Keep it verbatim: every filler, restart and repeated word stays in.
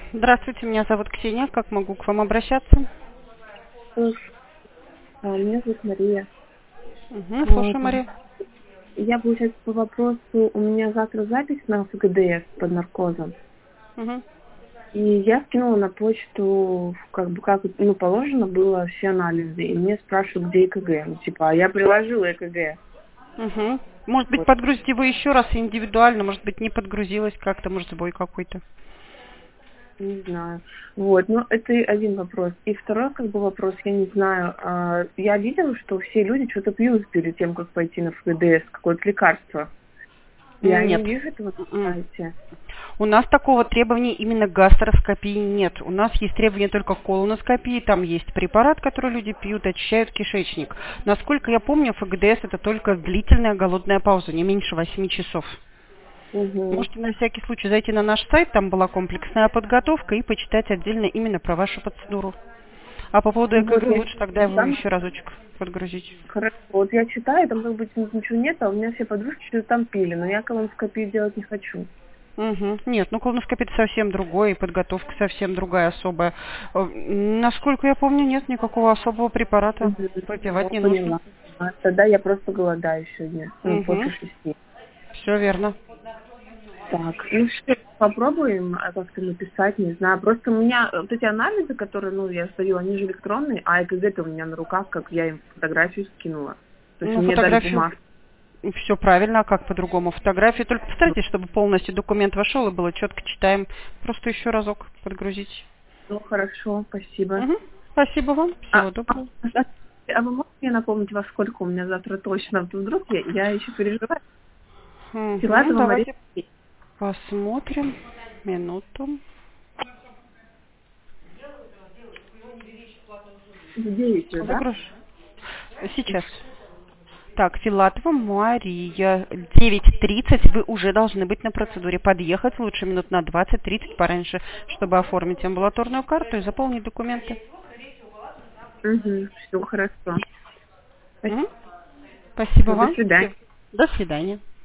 Здравствуйте, меня зовут Ксения. Как могу к вам обращаться? Э, а, Меня зовут Мария. Угу, Вот. слушаю, Мария. Я, получается, по вопросу, у меня завтра запись на ФГДС под наркозом. Угу. И я скинула на почту, как бы, как ну, положено было, все анализы. И мне спрашивают, где ЭКГ. Ну, типа, а я приложила ЭКГ. Угу. Может быть, Вот, подгрузите его еще раз индивидуально, может быть, не подгрузилась как-то, может, сбой какой-то. не знаю. Вот, ну, это и один вопрос. И второй, как бы, вопрос, я не знаю. а, Я видела, что все люди что-то пьют перед тем, как пойти на ФГДС, какое-то лекарство. Я не Нет. вижу этого на М-м. сайте. У нас такого требования именно к гастроскопии нет. У нас есть требования только к колоноскопии. Там есть препарат, который люди пьют, очищают кишечник. Насколько я помню, ФГДС это только длительная голодная пауза, не меньше восьми часов. Угу. Можете на всякий случай зайти на наш сайт, там была комплексная подготовка, и почитать отдельно именно про вашу процедуру. А по поводу Вот ЭКГ я лучше тогда его там, еще разочек подгрузить. хорошо, вот я читаю, там как бы ничего нет, а у меня все подружки что-то там пили, но я колоноскопию делать не хочу. Угу. Нет, ну колоноскопия это совсем другое, и подготовка совсем другая, особая. Э, Насколько я помню, нет никакого особого препарата. Угу. Выпивать Я не нужно. поняла. А тогда я просто голодаю сегодня, ну, после Угу. шести. Все верно. Так, ну что, попробуем а, как-то написать, не знаю. Просто у меня вот эти анализы, которые, ну, я сдаю, они же электронные, а ЭКГ-то у меня на руках, как я им фотографию скинула. То есть Ну, мне дали фотографию бумажку. все правильно, а как по-другому? Фотографию только постарайтесь, чтобы полностью документ вошел и было четко читаем. Просто еще разок подгрузить. Ну, хорошо, спасибо. Мгм. Спасибо вам. А, Всего а, доброго. а а вы можете мне напомнить, во сколько у меня завтра точно? Вот вдруг я, я еще переживаю. Угу, Филатова Мария. давайте посмотрим. Минуту. В девять же, да? Загруж. Сейчас. Так, Филатова Мария. девять тридцать. Вы уже должны быть на процедуре. Подъехать лучше минут на двадцать-тридцать пораньше, чтобы оформить амбулаторную карту и заполнить документы. Угу, все хорошо. Мгм. Спасибо До вам. свидания. Всё. До свидания.